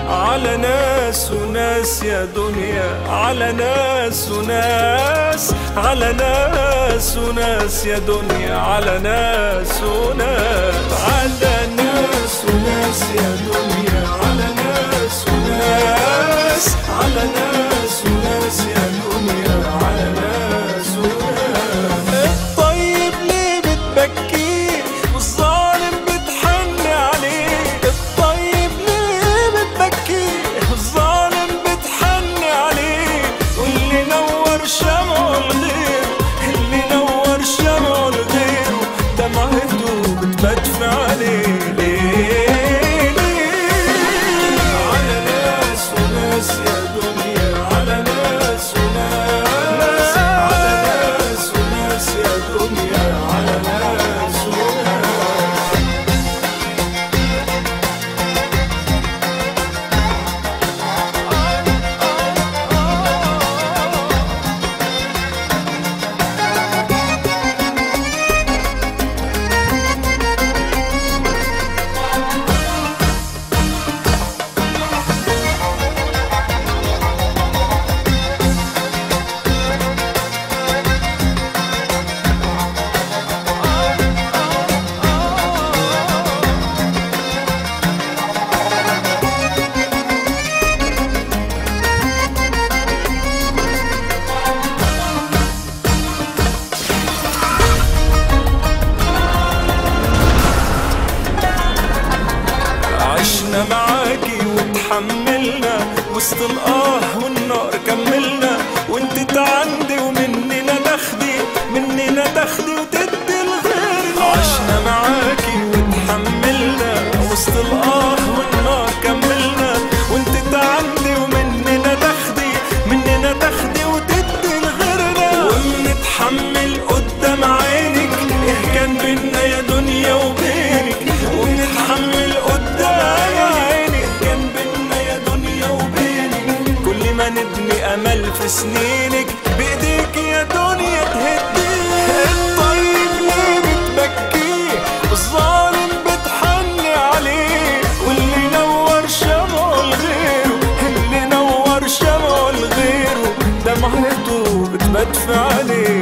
على ناس وناس يا دنيا، على ناس وناس، على ناس وناس يا دنيا، على ناس وناس، على ناس وناس يا دنيا، على ناس وناس، على ناس وناس يا دنيا، على ناس وناس. الطيب ليه بتبكيه والظالم بتحن عليه؟ الطيب ليه بتبكيه والظالم بتحن عليه؟ واللي نور شمعه لغيره، اللي نور شمعه لغيره دمعته بتبدفع عليه. ليه ليه؟ على ناس وناس يا دنيا، على ناس وناس، على ناس وناس يا دنيا، على ناس وناس. عشنا معاكي وتحملنا وسط الآه والنار كملنا، وانت تعندي ومننا تاخدي، مننا تاخدي وتدي لغيرنا. عشنا معاكي وتحملنا وسط الآه والنار كملنا، وانت تعندي ومننا تاخدي، مننا تاخدي وتدي لغيرنا. وبنتحمل قدام عينك ايه كان بينا يا دنيا وبينك، وبنتحمل قدام عينك كان بينا يا دنيا وبينك. كل ما نبني امل في سنينك بايديك يا دنيا تهديه. الطيب ليه بتبكيه والظالم بتحني عليه؟ واللي نور شمعه لغيره، اللي نور شمعه لغيره دمعته بتبدفع عليه.